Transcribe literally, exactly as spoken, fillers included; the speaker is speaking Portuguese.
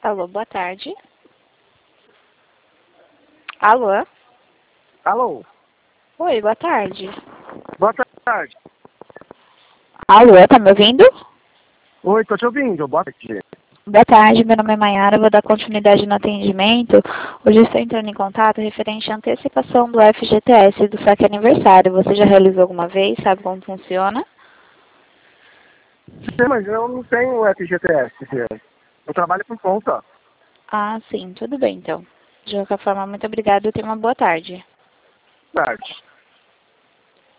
Alô, boa tarde. Alô? Alô? Oi, boa tarde. Boa tarde. Alô, tá me ouvindo? Oi, tô te ouvindo. Boa tarde. Boa tarde, meu nome é Mayara, vou dar continuidade no atendimento. Hoje estou entrando em contato referente à antecipação do F G T S do saque aniversário. Você já realizou alguma vez? Sabe como funciona? Sim, mas eu não tenho F G T S. Eu trabalho por conta. Ah, sim, tudo bem então. De qualquer forma, muito obrigada e tenha uma boa tarde. Tarde.